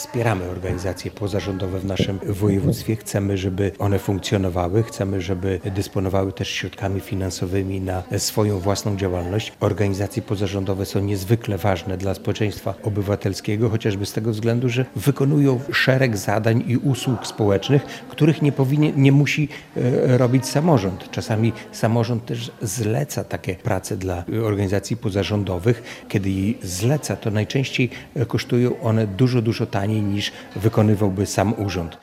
wspieramy organizacje pozarządowe w naszym województwie. Chcemy, żeby one funkcjonowały, chcemy, żeby dysponowały też środkami finansowymi na swoją własną działalność. Organizacje pozarządowe są niezwykle ważne dla społeczeństwa obywatelskiego, chociażby z tego względu, że wykonują szereg zadań i usług społecznych, których nie musi robić samorząd. Czasami samorząd też zleca takie prace dla organizacji pozarządowych. Kiedy je zleca, to najczęściej kosztują one dużo taniej niż wykonywałby sam urząd.